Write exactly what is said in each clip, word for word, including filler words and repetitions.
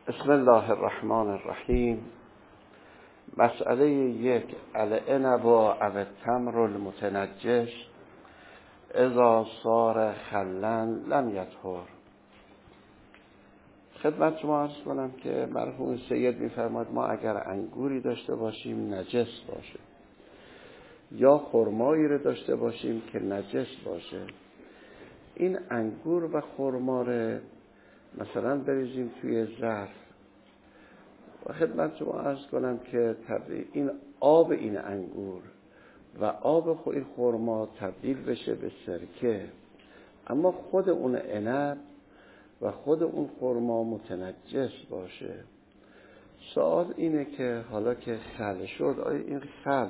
بسم الله الرحمن الرحیم. مسئله یک، العنب و التمر المتنجس اذا صار خلا لم یطهر. خدمت شما عرض کنم که مرحوم سید می‌فرماد ما اگر انگوری داشته باشیم نجس باشه یا خرمایی رو داشته باشیم که نجس باشه، این انگور و خرما رو مثلا بریزیم توی ظرف و خدمت شما عرض کنم که این آب این انگور و آب خود این خرما تبدیل بشه به سرکه، اما خود اون عنب و خود اون خرما متنجس باشه. سوال اینه که حالا که خل شد، آیا این خل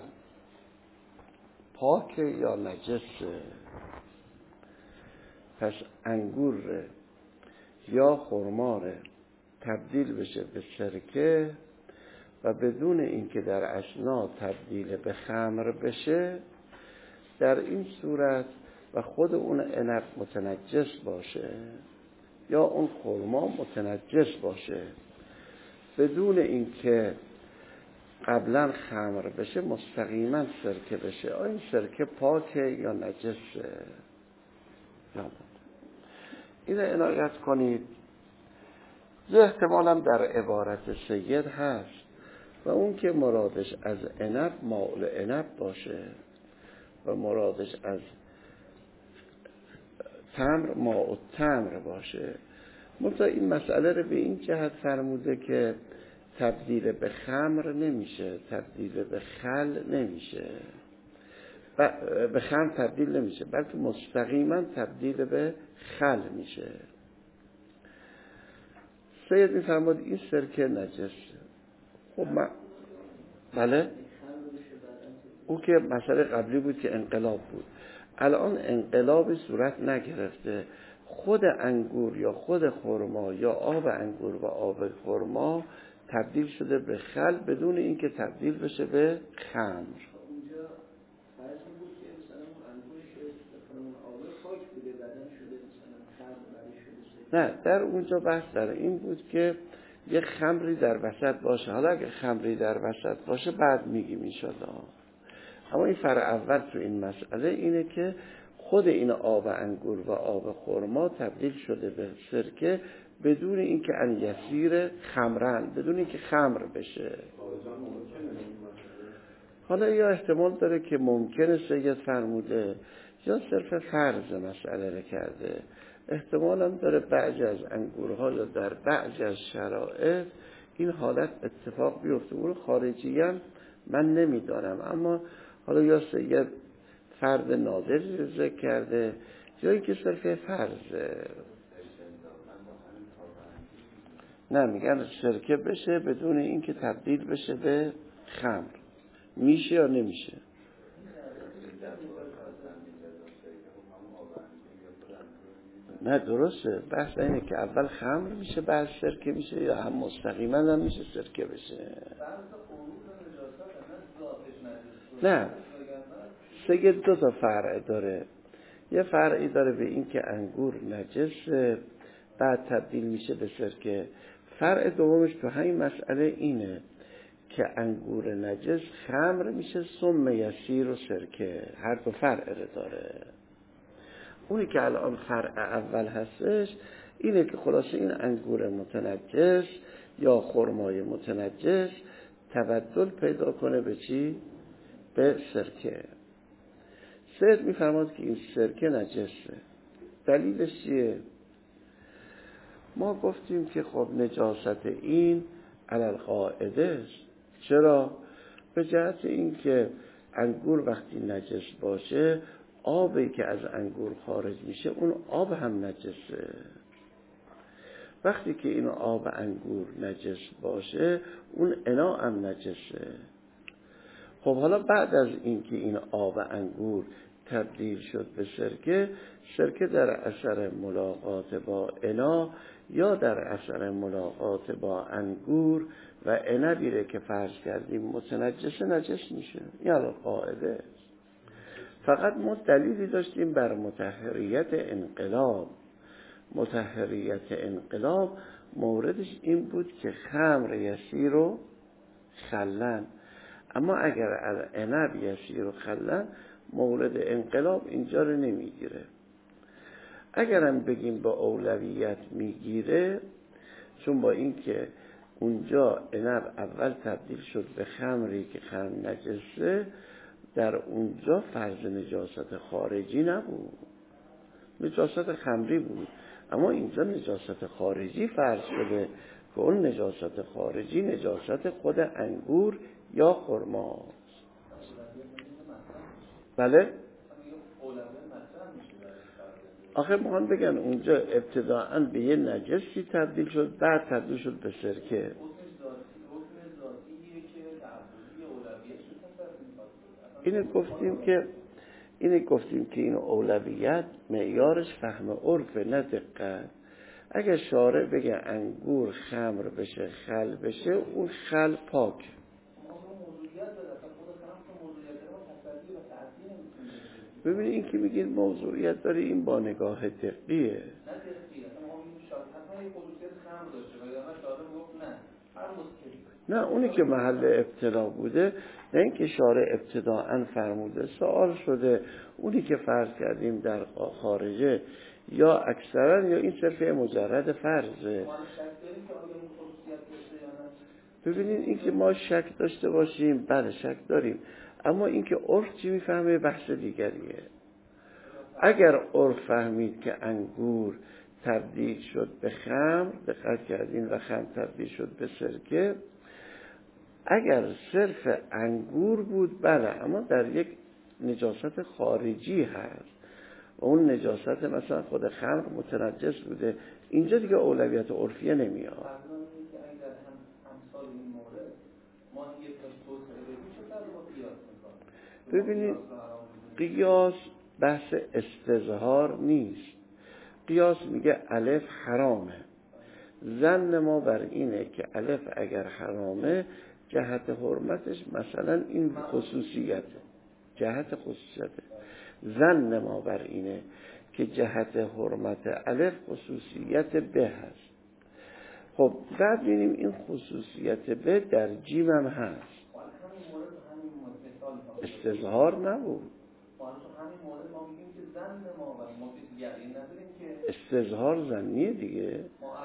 پاکه یا نجسه؟ پس انگور ره یا خرما ره تبدیل بشه به سرکه و بدون اینکه در اثنا تبدیل به خمر بشه، در این صورت و خود اون عنب متنجس باشه یا اون خرما متنجس باشه، بدون اینکه قبلا خمر بشه مستقیما سرکه بشه، آیا این سرکه پاکه یا نجسه؟ این عنایت کنید. یه احتمال هم در عبارت سید هست و اون که مرادش از عنب ماء عنب باشه و مرادش از تمر ماء تمر باشه. منتها این مسئله رو به این جهت فرموده که تبدیل به خمر نمیشه، تبدیل به خل نمیشه، به خمر تبدیل نمیشه، بلکه مستقیما تبدیل به خل میشه. سید میفرماد این سرکه نجسه. خب من بله او که مسئله قبلی بود که انقلاب بود، الان انقلابی صورت نگرفته. خود انگور یا خود خرما یا آب انگور و آب خرما تبدیل شده به خل بدون اینکه تبدیل بشه به خمر. نه، در اونجا بحث در این بود که یه خمری در وسط باشه. حالا اگه خمری در وسط باشه بعد میگیم انشالله. اما این فرع اول تو این مسئله اینه که خود این آب انگور و آب خرما تبدیل شده به سرکه بدون اینکه ان یسیر خمرن، بدون اینکه خمر بشه. حالا یا احتمال داره که ممکنه سید فرموده یا صرف فرض مسئله رو کرده. احتمال هم داره بعضی از انگورها یا در بعضی از شرایط این حالت اتفاق بیفته. اون خارجی هم من نمیدانم، اما حالا یا سید فرد نادری رو ذکر کرده یا اینکه صرف فرضه. نه، میگن سرکه بشه بدون اینکه تبدیل بشه به خمر. میشه یا نمیشه؟ نه درسته، بحث اینه که اول خمر میشه بعد سرکه میشه یا هم مستقیما هم میشه سرکه بشه. نه، سید دو تا فرع داره. یه فرعی داره به این که انگور نجسه بعد تبدیل میشه به سرکه. فرع دومش تو همین مسئله اینه که انگور نجس خمر میشه ثم یسیر و سرکه. هر دو فرع داره. اونی که الان فرع اول هستش اینه که خلاصه این انگور متنجس یا خرمای متنجس تبدل پیدا کنه به چی؟ به سرکه. سید میفرماد که این سرکه نجسه. دلیلش چیه؟ ما گفتیم که خب نجاست این علل قاعده است. چرا؟ به جهت این که انگور وقتی نجس باشه آبی که از انگور خارج میشه اون آب هم نجسه. وقتی که این آب انگور نجس باشه اون انا هم نجسه. خب حالا بعد از اینکه این آب انگور تبدیل شد به سرکه، سرکه در اثر ملاقات با انا یا در اثر ملاقات با انگور و عنبی که فرض کردیم متنجس نجس میشه. یعنی قاعده است. فقط ما دلیلی داشتیم بر مطهریت انقلاب مطهریت انقلاب موردش این بود که خمر یسیر و خلن، اما اگر عنب یسیر و خلن مورد انقلاب اینجا رو نمیگیره. اگرم بگیم با اولویت میگیره، چون با این که اونجا عنب اول تبدیل شد به خمری که خمر نجسه، در اونجا فرض نجاست خارجی نبود، نجاست خمری بود، اما اینجا نجاست خارجی فرض شده که اون نجاست خارجی نجاست خود انگور یا خرماست. بله؟ آخه میخوان بگن اونجا ابتداعاً به یه نجسی تبدیل شد، بعد تبدیل شد به سرکه. اینو گفتیم که اینو گفتیم که این اولویت معیارش فهم عرف نه دقت. اگه شارع بگه انگور خمر بشه خل بشه، اون خل پاک. ببینید این که میگین موضوعیت داره، این با نگاه دقیقیه. نه اونی که محل ابتلا بوده، نه اینکه شارع ابتداءً فرموده، سوال شده. اونی که فرض کردیم در خارجه یا اکثرا یا این صرف مجرد فرضه. ببینید این که ما شک داشته باشیم، بله شک داریم، اما این که عرف چی میفهمه بحث دیگریه. اگر عرف فهمید که انگور تبدیل شد به خمر، دقت کردین، و خمر تبدیل شد به سرکه، اگر صرف انگور بود بله، اما در یک نجاست خارجی هست و اون نجاست مثلا خود خمر متنجس بوده، اینجا دیگه اولویت عرفیه نمیاد. ببینید قیاس بحث استظهار نیست. قیاس میگه الف حرامه، ظن ما بر اینه که الف اگر حرامه جهت حرمتش مثلا این خصوصیت، جهت خصوصیت ظن ما بر اینه که جهت حرمت الف خصوصیت به هست. خب بعد ببینیم این خصوصیت به در جیم هم هست. استظهار نبود، استظهار زنیه دیگه،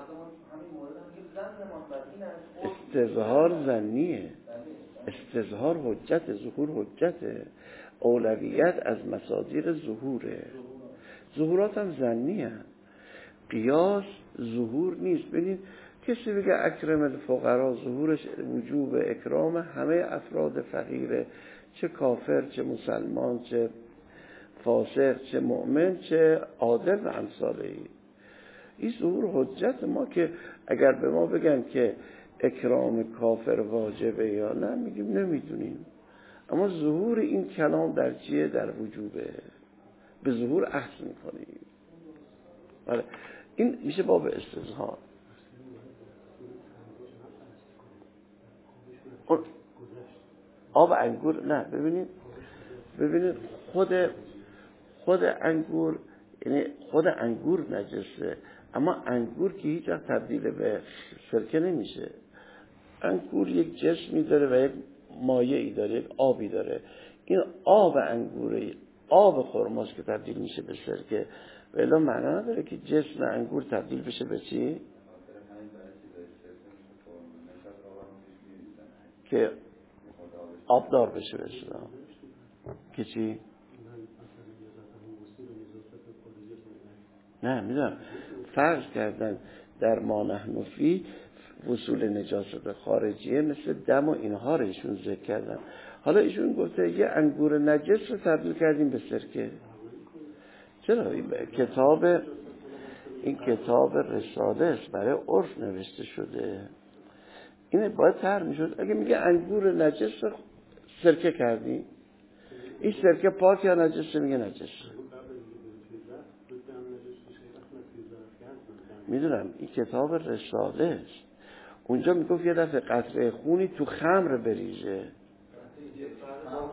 استظهار زنیه، استظهار حجت، ظهور حجته، اولویت از مصادر ظهوره، ظهورات هم زنیه. قیاس ظهور نیست. ببینید کسی بگه اکرم الفقرا، ظهورش وجوب اکرام همه افراد فقیره، چه کافر چه مسلمان چه فاسق چه مؤمن چه عادل و امثاله ای. این ظهور حجت ما، که اگر به ما بگن که اکرام کافر واجبه یا نه میگیم نمیدونیم، اما ظهور این کلام در چیه؟ در وجوبه، به ظهور اخذ میکنیم. بله این میشه باب استظهار. آب انگور نه، ببینید ببینید خود خود انگور، یعنی خود انگور نجسه، اما انگور که هیچ وقت تبدیل به سرکه نمیشه. انگور یک جسمی داره و یک مایعی داره، یک آبی داره. این آب انگوری، آب خرماست که تبدیل میشه به سرکه، ولی معنا نداره که جسم انگور تبدیل بشه به چی؟ که آبدار بشه بشه که چی؟ نه میدونم فرض کردن در ما نحن فی وصول نجاست خارجیه مثل دم و اینها رو ایشون ذکر کردن. حالا ایشون گفته یه انگور نجس رو تبدیل کردیم به سرکه. چرا؟ این کتاب این کتاب رساله است، برای عرف نوشته شده، اینه باید طرح میشد. اگه میگه انگور نجس رو سرکه کردی، این سرکه پاک یا نجس؟ میگه نجس. میدونم این کتاب رساله است، اونجا میگفت یه دفعه قطره خونی تو خمر بریزه.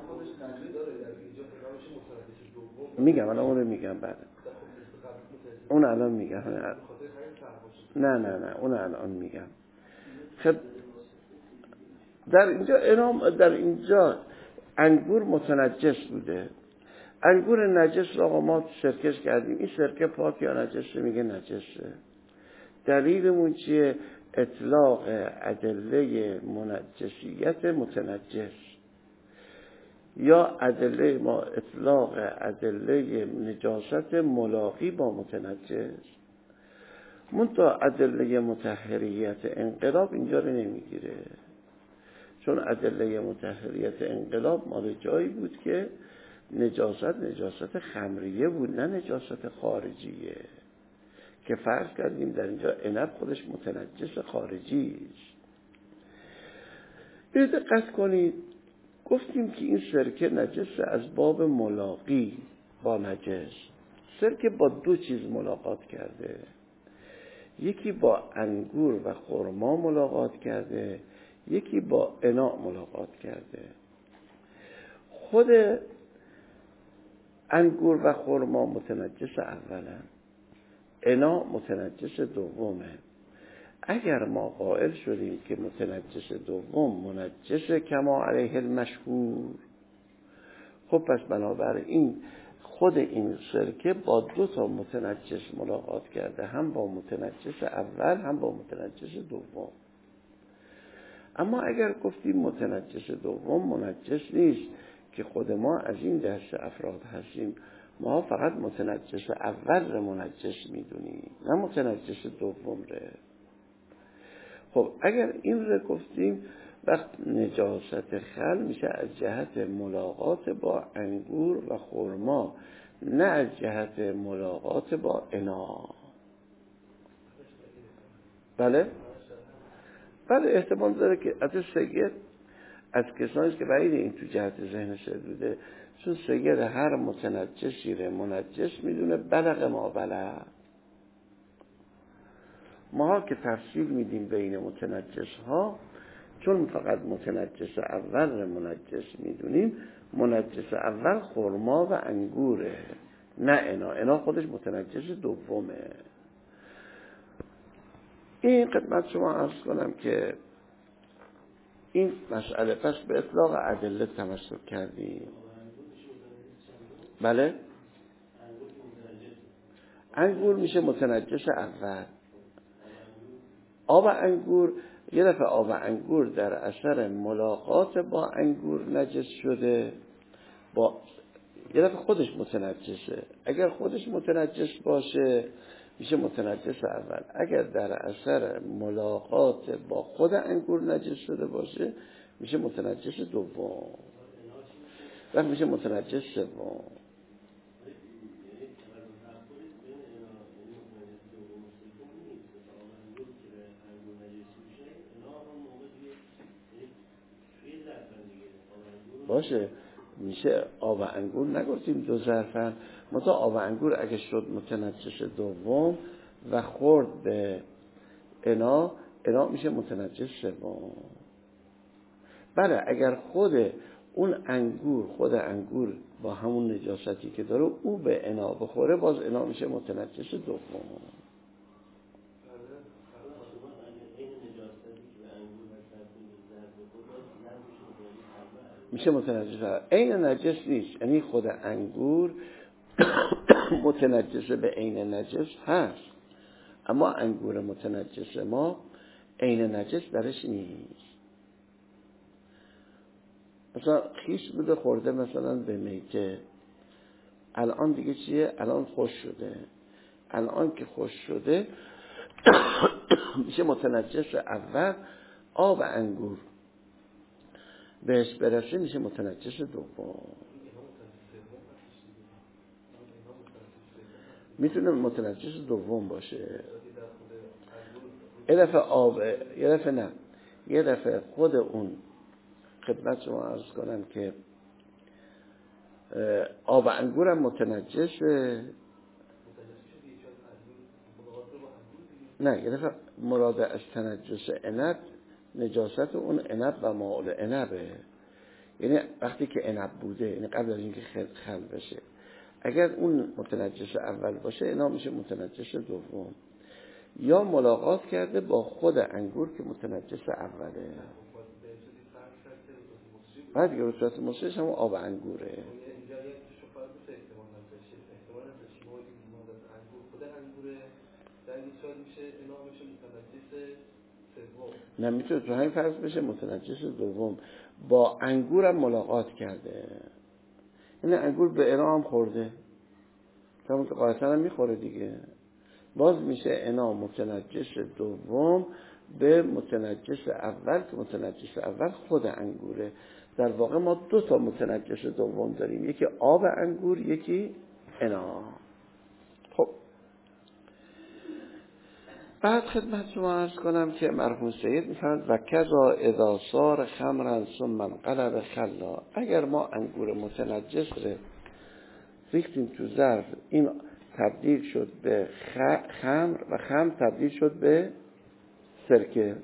میگم الان اونو میگم بعد اون الان میگم. نه نه نه اون الان میگم. خب در اینجا انام در اینجا انگور متنجس بوده. انگور نجس را ما سرکش کردیم، این سرکه پاک یا نجسه؟ میگه نجسه. دلیلمون چیه؟ اطلاق ادله منجسیت متنجس، یا ادله ما اطلاق ادله نجاست ملاقی با متنجس. منتها ادله مطهریت انقلاب اینجا رو نمیگیره، چون ادله مطهریت انقلاب مال جایی بود که نجاست نجاست خمریه بود، نه نجاست خارجیه، که فرض کردیم در اینجا عنب خودش متنجس خارجی است. به دقت کنید، گفتیم که این سرکه نجس از باب ملاقی با نجس. سرکه با دو چیز ملاقات کرده، یکی با انگور و خرما ملاقات کرده، یکی با اناء ملاقات کرده. خود انگور و خرما متنجس اولن، اناء متنجس دومه. اگر ما قائل شدیم که متنجس دوم منجس کما علیه المشهور، خب پس بنابراین خود این سرکه با دو تا متنجس ملاقات کرده، هم با متنجس اول هم با متنجس دوم. اما اگر گفتیم متنجس دوم منجس نیست، که خود ما از این دست افراد هستیم، ما فقط متنجس اول رو منجس میدونیم، نه متنجس دوم رو. خب اگر این رو گفتیم، وقت نجاست خل میشه از جهت ملاقات با انگور و خرما، نه از جهت ملاقات با اناء. بله؟ بله احتمال داره که از سید از کسانی که بعید این تو جهت ذهن شدوده، چون سید هر متنجسی رو منجس میدونه بلغ ما بلغ. ما که تفصیل میدیم بین متنجس ها، چون فقط متنجس اول رو منجس میدونیم، منجس اول خرما و انگوره، نه انا. انا خودش متنجس دومه. این خدمت شما عرض کنم که این مسئله پس به اطلاق ادله تمسک کردیم. بله؟ انگور میشه متنجس اول. آب انگور، یه دفعه آب انگور در اثر ملاقات با انگور نجس شده، با یه دفعه خودش متنجسه. اگر خودش متنجس باشه میشه متنجس اول. اگر در اثر ملاقات با خود انگور نجس شده باشه میشه متنجس دوم، وقت میشه متنجس سوم. باشه میشه آب انگور، نگفتیم دو ظرفن، مثلا آب انگور اگه شد متنجس دوم و خورد به انا، انا میشه متنجس سوم. بله اگر خود اون انگور خود انگور با همون نجاستی که داره او به انا بخوره، باز انا میشه متنجس دوم. میشه متنجس. عین نجس نیست، یعنی خود انگور متنجس به عین نجس هست، اما انگور متنجس ما عین نجس درش نیست. مثلا خیس بوده خورده مثلا به میته، الان دیگه چیه؟ الان خوش شده. الان که خوش شده میشه متنجس اول. آب انگور بهش برسه میشه متنجس دوم. میتونه متنجس دوم باشه. یه دفعه آب، یه دفعه نه، یه دفعه خود اون خدمت شما عرض کنم که آب انگورم متنجسه. نه، یه دفعه مراد از تنجس عنب نجاست اون عنب و ماء عنبه، یعنی وقتی که عنب بوده، یعنی قبل از اینکه خل بشه. اگر اون متنجس اول باشه اینا میشه متنجس دوم، یا ملاقات کرده با خود انگور که متنجس اوله. بعد دیگه به صورت مصریش هم آب انگوره. نه میتونه تو همین فرض بشه متنجس دوم با انگورم ملاقات کرده. این انگور به انا هم خورده، همون که قاعدتا هم میخوره دیگه، باز میشه انا متنجس دوم به متنجس اول که متنجس اول خود انگوره. در واقع ما دو تا متنجس دوم داریم، یکی آب انگور، یکی انا. خب بعد خدمت شما عرض کنم که مرحوم سید میفرماید و کذا اذا صار خمرا ثم انقلب خلا. اگر ما انگور متنجس رو ریختیم تو ظرف، این تبدیل شد به خمر و خمر تبدیل شد به سرکه،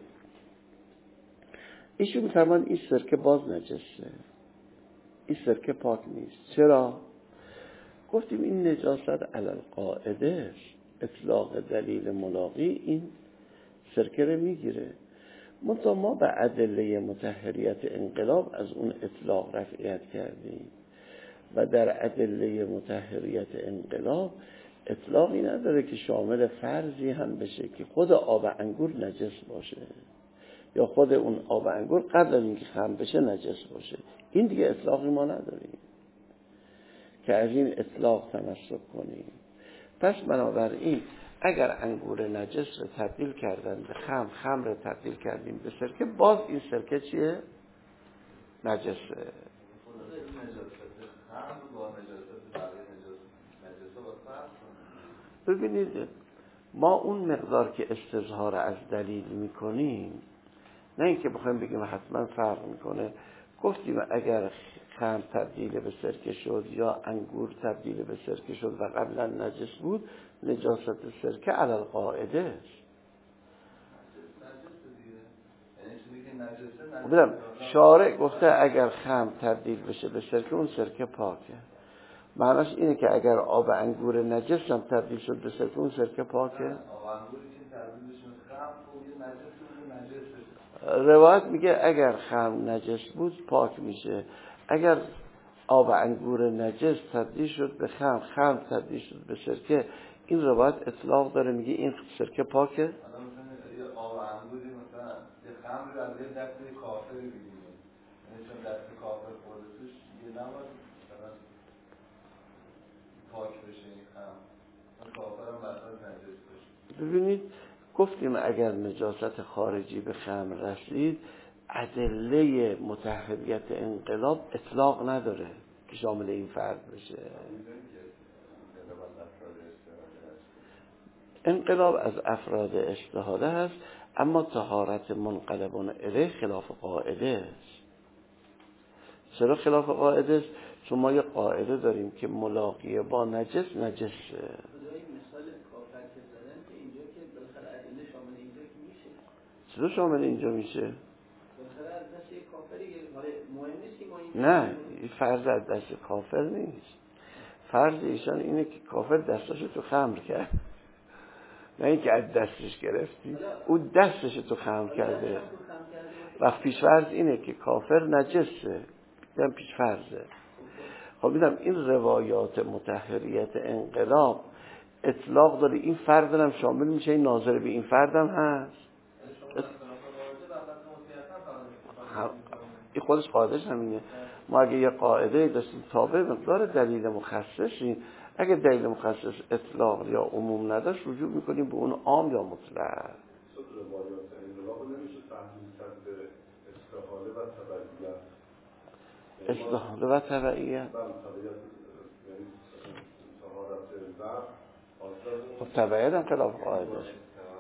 ایشون میفرماید این سرکه باز نجسه، این سرکه پاک نیست. چرا؟ گفتیم این نجاست علی القاعده است، اطلاق دلیل ملاقی این سرکه رو میگیره. منتها ما به ادله مطهریت انقلاب از اون اطلاق رفعیت کردیم و در ادله مطهریت انقلاب اطلاقی نداره که شامل فرضی هم بشه که خود آب انگور نجس باشه یا خود اون آب انگور قبل از اینکه خمر بشه نجس باشه. این دیگه اطلاقی ما نداریم که از این اطلاق تمسک کنیم. پس بنابراین اگر انگور نجس رو تبدیل کردن به خمر، خمر رو تبدیل کردیم به سرکه، باز این سرکه چیه؟ نجسه. ببینید ما اون مقدار که استظهار از دلیل میکنیم، نه اینکه بخوایم بگیم حتما فرق میکنه، گفتیم اگر خمر تبدیل به سرکه شد یا انگور تبدیل به سرکه شد و قبلا نجس بود، نجاست سرکه علی القاعده است. ببینم شارع گفته اگر خمر تبدیل بشه به سرکه اون سرکه پاکه، معناش اینه که اگر آب انگور نجس هم تبدیل شد به سرکه اون سرکه پاکه. روایت میگه اگر خمر نجس بود پاک میشه، اگر آب انگور نجس تبدیل شد به خمر، خمر تبدیل شد به سرکه، این روایت اطلاق داره میگه این سرکه پاکه. آب انگوری مثلا یه خمر رو از یه دست کافر بگیریم، یعنی چون دست کافر خورده توش یه نباید مثلا پاک بشه این خمر، اون کافر هم بسید نجس بشه. ببینید گفتیم اگر نجاست خارجی به خمر رسید، ادله مطهریت انقلاب اطلاق نداره که شامل این فرد بشه. انقلاب از افراد اجتهاده هست، اما طهارت منقلبون الیه خلاف قاعده است. چرا خلاف قاعده است؟ چون ما یه قاعده داریم که ملاقی با نجس نجسه. چرا شامل اینجا میشه؟ نه، این فرض از دست کافر نیست. فرض ایشان اینه که کافر دستاشو تو خمر کرد، نه اینکه از دستش گرفتی، او دستش تو خمر کرده. و پیش فرض اینه که کافر نجسه، این پیش فرضه. خب دیدم این روایات مطهریت انقلاب اطلاق داره، این فرد هم شامل میشه، این ناظر به این فرد هم هست. این خودش قاعدش همینه. ما اگه یه قاعده داشتیم تابع مقدار دلیل مخصصی، اگه دلیل مخصص اطلاق یا عموم نداشت رجوع میکنیم به اون عام یا مطلق. استحاله و تبعیت. خب تبعیت هم خلاف قاعده است.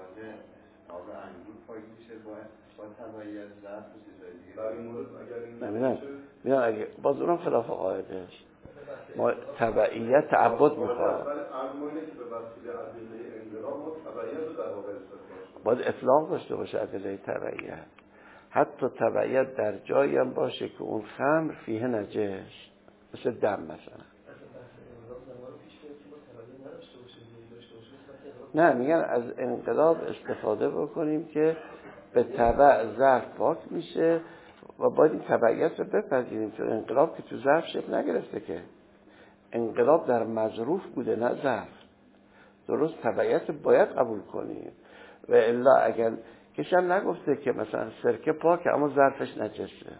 نمیدن میدن اگه باز اونم خلاف قاعده است. ما تبعیت تعبد میخواد، باید اطلاق داشته باشه ادله تبعیت. حتی تبعیت در جایی هم باشه که اون خمر فیه نجس، مثل دم مثلا. نه میگن از انقلاب استفاده بکنیم که به تبع ظرف پاک میشه و باید این تبعیت رو بپذیریم، چون انقلاب که تو ظرف شکل نگرفته، که انقلاب در مظروف بوده نه ظرف. درست تبعیت باید قبول کنیم و الا اگر کشم نگفته که مثلا سرکه پاکه اما ظرفش نجسه.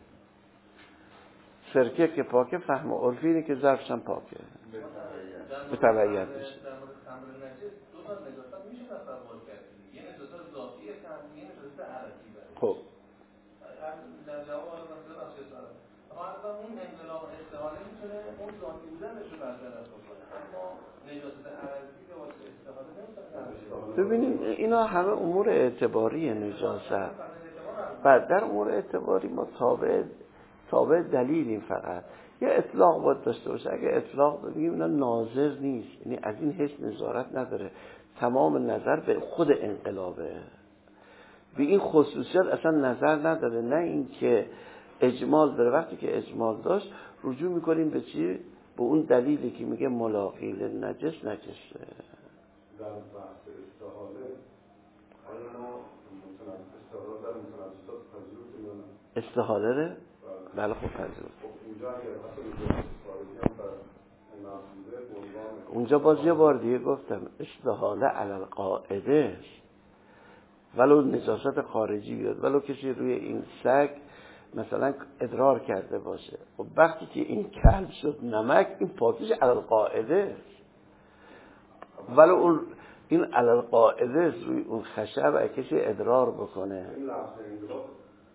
سرکه که پاکه فهم عرفی اینه که ظرفش هم پاکه به تبعیت میشه. خب در جواب آن مسئله بخشی دارم. اما اون انقلاب استحاله میتونه اون ذاتی بودنش رو برطرف کنه، اما نجاست عرضی به واسطه استحاله نمیتونه. ببینیم اینا همه امور اعتباری نجاست. بعد در امور اعتباری ما تابع تابع دلیلیم، فقط یه اطلاق باید داشته باشه. اگه اطلاق بگیم اینا ناظر نیست، یعنی از این حس نظارت نداره، تمام نظر به خود انقلابه، به این خصوصیات اصلا نظر نداره، نه اینکه اجمال داره. وقتی که اجمال داشت رجوع میکنیم به چی؟ به اون دلیلی که میگه ملاقی للنجس نجسه. در بحث استحاله آیا ما استحاله در متنجسات پذیرفتیم؟ استحاله ره؟ بله خب پذیرفت. اونجا اگر اصلا نجاست خارجی هم در محدوده بنوان، اونجا باز یه بار دیگه گفتم استحاله علی القاعده است، ولو نجاست خارجی بیاد، ولو کسی روی این سگ مثلا ادرار کرده باشه، خب وقتی که این کلب شد نمک، این پاکیش علی القاعده است، ولو اون این علی القاعده است روی اون خشب اگه کسی ادرار بکنه. این لحظه انقلاب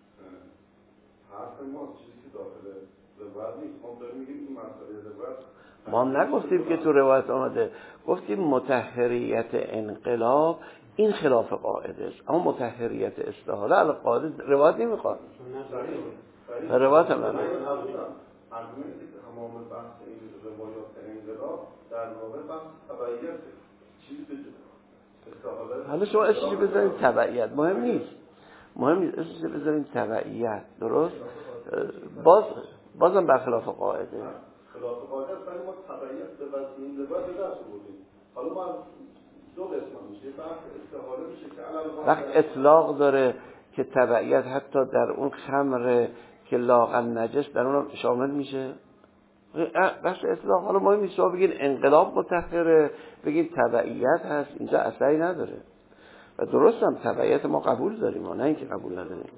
حرف ما چیزی که داخل روایت نیست، ما داریم میگیم این مسئله روایت. ما هم نگفتیم که تو روایت آمده، گفتیم مطهریت انقلاب این خلاف قاعده است، اما مطهریت استحاله علی قاعده روایت نمیخواد. روایت هم نمیخواد. argumenti که تمام بحث این روایات انقلاب در واقع بحث تبعیت چیزی به استحاله. حالا شما اسمش بذارید تبعیت، مهم نیست، مهم نیست اسمش بذارید تبعیت، درست؟ باز بازم برخلاف قاعده. خلاف قاعده است، ولی ما تبعیت به واسطه این روایت به دست آوردیم. حالا ما دو قسم میشه، بحث استحاله میشه که علاوه وقت اطلاق داره که تبعیت حتی در اون خمر که لاغن نجس در اون شامل میشه. بحث اطلاق حالا مهم نیست، شما بگین انقلاب مطهره، بگین تبعیت هست، اینجا اثری نداره و درست هم تبعیت ما قبول داریم، ما نه اینکه قبول نداریم.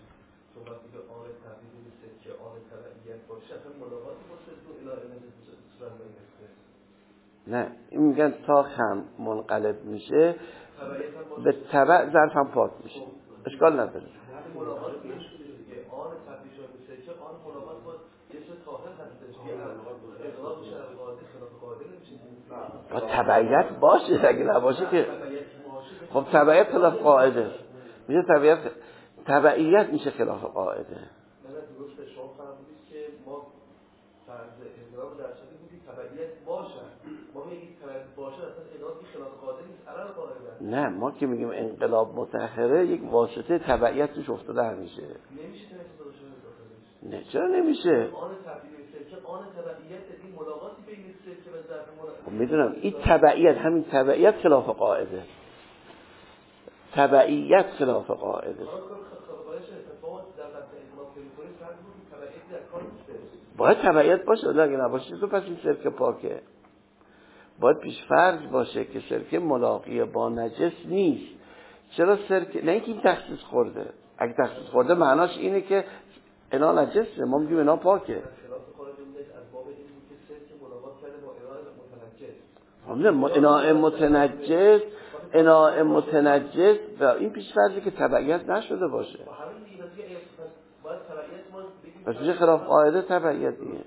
نه این میگن تا خم منقلب میشه به تبع ظرف هم پاک میشه، اشکال نداره. با تبعیت باشه، اگه نباشه که خب تبعیت خلاف قاعده است، میشه تبعیت تبعیت میشه خلاف قاعده. درسته، شما فرمودید که ما فرض انقلاب در شدی بودی تبعیت باشه، ما میگیم تبعیت باشه اصلا انقلابی خلاف قاعده نیست، علاوه قاعده. نه ما که میگیم انقلاب مطهره یک واسطه تبعیت توش افتاده میشه. نمیشه تبعیت باشه. نه چرا نمیشه؟ آن تبعیت سرکه آن تبعیت این ملاقاتی بین سرکه و ظرف ملاقات. خب میدونم این تبعیت، همین تبعیت خلاف قاعده، تبعیت خلاف قاعده. باید تبعیت باشه، ولی اگه نباشه تو پس این سرکه پاکه. باید پیش فرض باشه که سرکه ملاقی با نجس نیست. چرا سرکه؟ نه اینکه این تخصیص خورده، اگه تخصیص خورده معناش اینه که انا نجسه، ما میگیم انا پاکه. همونه انا متنجس، انا متنجس و این پیش فرضی که تبعیت نشده باشه. پس میشه خلاف قاعده تبعیتیه.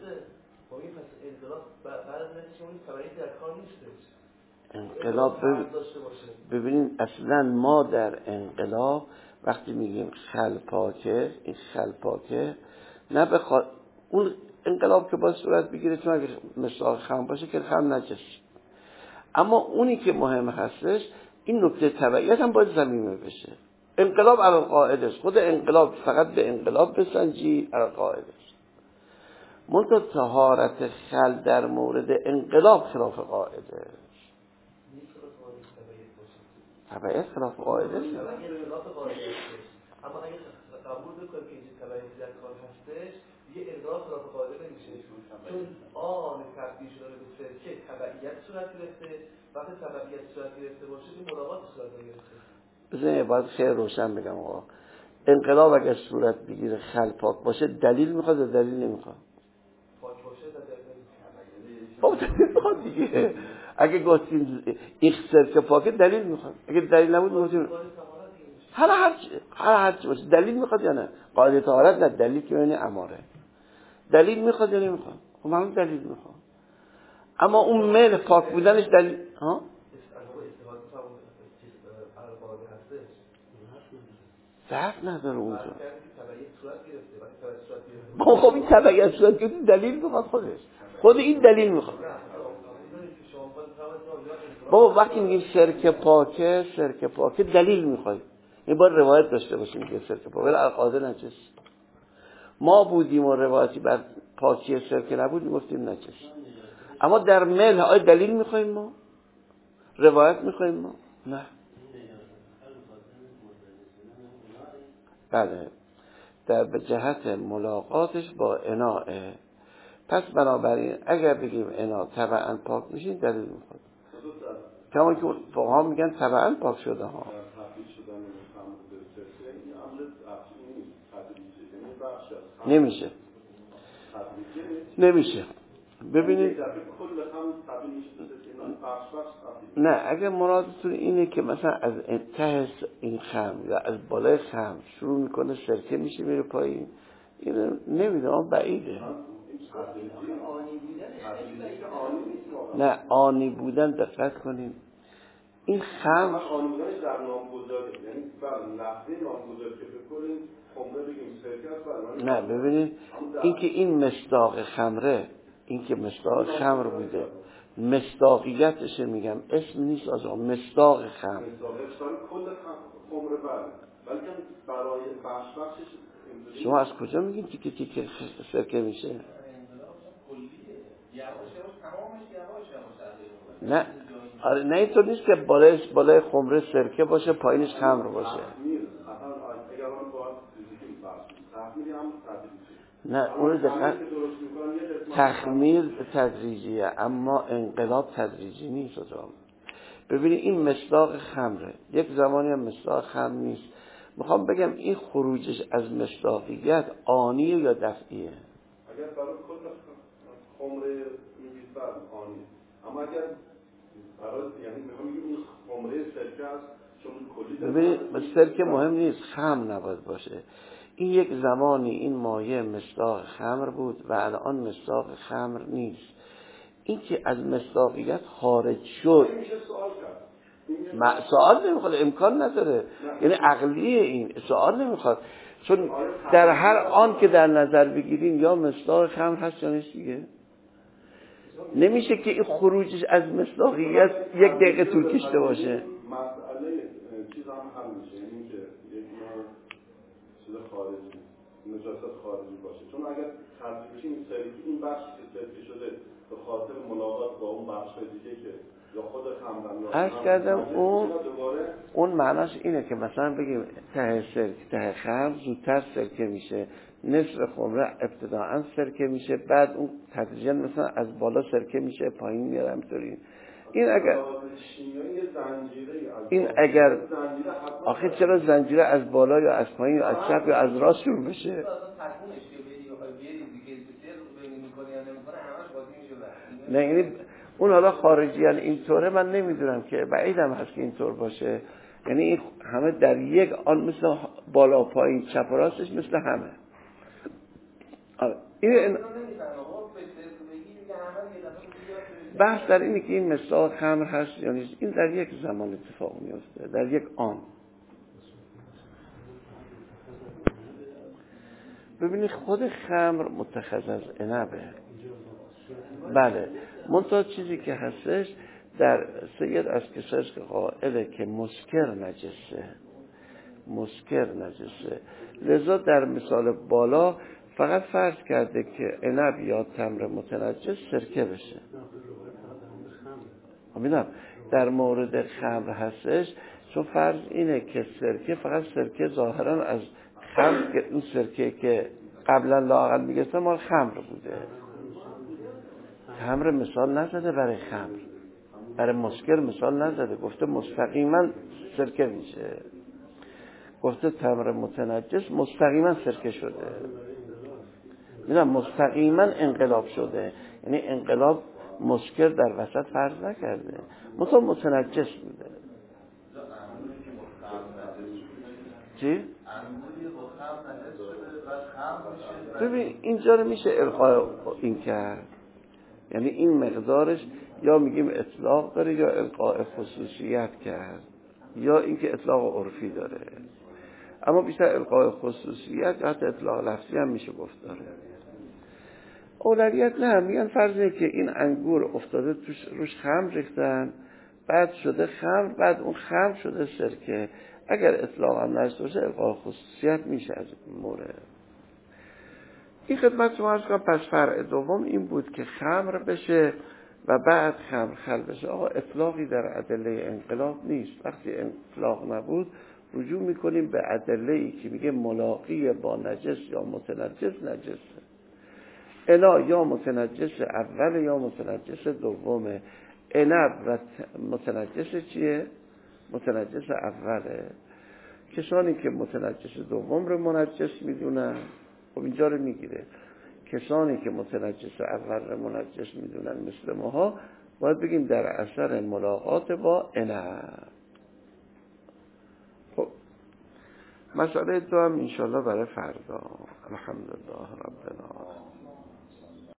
انقلاب ببینید اصلا ما در انقلاب وقتی میگیم خل پاکه، این خل پاکه نه بخواد اون انقلاب که باید صورت بگیره، چون اگه مثال خم باشه که خم نجس، اما اونی که مهم هستش این نکته تبعیت هم باید ضمیمه بشه. انقلاب علی القاعده است، خود انقلاب فقط به انقلاب بسنجی علی القاعده است. منتها طهارت خل در مورد انقلاب خلاف قاعده است. تبعیت خلاف قاعده است. خلاف قاعده است. اما اگه قبول بکنیم که این تبعیت در کار هستش، دیگه ارضا خلاف قاعده نمیشه. چون آن تبدیل شده به سرکه تبعیت صورت گرفته، وقتی تبعیت صورت گرفته باشه این ملاقات صورت گرفته. بذارید باید خیلی روشن بگم آقا، انقلاب اگر صورت بگیره خل پاک باشه دلیل میخواد یا دلیل نمیخواد؟ پاک باشه دلیل خب دلیل میخواد دیگه. اگه گفتیم این سرکه پاکه دلیل میخواد، اگه دلیل نبود گفتیم هر هر هر هر چی باشه دلیل میخواد یا نه؟ قاعده طهارت نه، دلیل که یعنی اماره. دلیل میخواد یا نمیخواد؟ خب معلوم دلیل میخواد. اما اون میل پاک بودنش دلیل ها؟ ضعف نداره اونجا. خب این تبعیت صورت گرفته دلیل میخواد خودش. خود این دلیل میخواد. بابا وقتی میگیم سرکه پاکه، سرکه پاکه دلیل میخواد. این باید روایت داشته باشیم که سرکه پاکه ولی القاعده نجس. ما بودیم و روایتی بر پاکی سرکه نبود میگفتیم نجس. اما در مل آیا دلیل میخوایم ما؟ روایت میخوایم ما؟ نه. بله در به جهت ملاقاتش با اناء. پس بنابراین اگر بگیم اناء طبعا پاک میشین دلیل میخواد. کما که فقها میگن طبعا پاک شده ها. نمیشه نمیشه ببینید نه اگر مرادتون اینه که مثلا از ته این خم یا از بالای خم شروع میکنه سرکه میشه میره پایین، این نمیدونم بعیده. نه آنی بودن دقت کنیم این خم آنی بودنش در نامگذاری، یعنی بله لحظه نامگذاری که بکنیم خمره بگیم سرکه است. نه ببینید این که این مصداق خمره، این که مصداق خمر بوده، مصداقیتش میگم اسم نیست از اون مصداق خمر. مصداقیت کل خمره بله، بلکه برای بخش بخشش. شما از کجا میگین تیکه تیکه سرکه میشه؟ نه آره نه اینطور نیست که بالای بالای خمره سرکه باشه پایینش خمر باشه. نه اون دقیقا تخمیر تدریجیه اما انقلاب تدریجی نیست. ببینید این مصداق خمره، یک زمانی هم مصداق خمر نیست. میخوام بگم این خروجش از مصداقیت آنیه یا دفعیه؟ اگر برای کل خمره میگید بر آنیه، اما اگر برای یعنی میخوام بگم این خمره سرکه است چون کلی. ببینید سرکه مهم نیست، خمر نباید باشه. این یک زمانی این مایه مصداق خمر بود و الان مصداق خمر نیست. این که از مصداقیت خارج شد ما سوال نمیخواد، امکان نداره، یعنی عقلیه این سوال نمیخواد، چون در هر آن که در نظر بگیریم یا مصداق خمر هست یا نیست دیگه. نمیشه که این خروجش از مصداقیت یک دقیقه طول کشیده باشه. مسئله چیز هم حل میشه، یعنی که یک نوع چیز خارجی نجاست خارجی باشه، چون اگر ترتیب بشه این سری این بخشی که سرکه شده به خاطر ملاقات با اون بخش دیگه که یا خود خمرن یا عرض کردم اون اون معناش اینه که مثلا بگیم ته سرکه ته خمر زودتر سرکه میشه، نصف خمره ابتداعا سرکه میشه، بعد اون تدریجا مثلا از بالا سرکه میشه پایین میاره همطوری. این اگر این اگر آخه چرا زنجیره از بالا یا از پایین یا از چپ یا از راست شروع بشه؟ نه یعنی اون حالا خارجی یعنی اینطوره من نمیدونم که بعیدم هست که اینطور باشه، یعنی این همه در یک آن مثل بالا پایین چپ و راستش مثل همه. این بحث در اینه که این مصداق خمر هست یا نیست. این در یک زمان اتفاق میفته، در یک آن. ببینید خود خمر متخذ از عنبه، بله، منتها چیزی که هستش در سید از کساش که قائله که مسکر نجسه، مسکر نجسه، لذا در مثال بالا فقط فرض کرده که عنب یا تمر متنجس سرکه بشه. امیدم در مورد خمر هستش چون فرض اینه که سرکه فقط سرکه ظاهرا از خمر، اون سرکه که قبلا لااقل میگسته مال خمر بوده. خمر مثال نزده برای خمر، برای مسکر مثال نزده، گفته مستقیما سرکه میشه، گفته تمر متنجس مستقیما سرکه شده. میدونم مستقیما انقلاب شده، یعنی انقلاب مسکر در وسط فرض نکرده، مثلا متنجس بوده. چی؟ ببین اینجا رو میشه القاء این کرد، یعنی این مقدارش یا میگیم اطلاق داره یا القاء خصوصیت کرد یا اینکه اطلاق عرفی داره، اما بیشتر القاء خصوصیت یا حتی اطلاق لفظی هم میشه گفت داره. اولویت نه، میگن فرضه که این انگور افتاده توش روش خمر ریختن، بعد شده خمر، بعد اون خمر شده سرکه، اگر اطلاق هم نشده باشه القاء خصوصیت میشه از مورد. این خدمت شما عرض کنم. پس فرع دوم این بود که خمر بشه و بعد خمر خل بشه. آقا اطلاقی در ادله انقلاب نیست. وقتی اطلاق نبود رجوع میکنیم به ادله‌ای که میگه ملاقی با نجس یا متنجس نجسه. الا یا متنجس اول یا متنجس دومه. عنب و متنجس چیه؟ متنجس اوله. کسانی که متنجس دوم رو منجس میدونن، خب اینجا رو میگیره. کسانی که متنجس اول رو منجس میدونن مثل ماها، باید بگیم در اثر ملاقات با عنب. خب مسئله دو هم انشالله برای فردا. الحمدلله رب العالمین.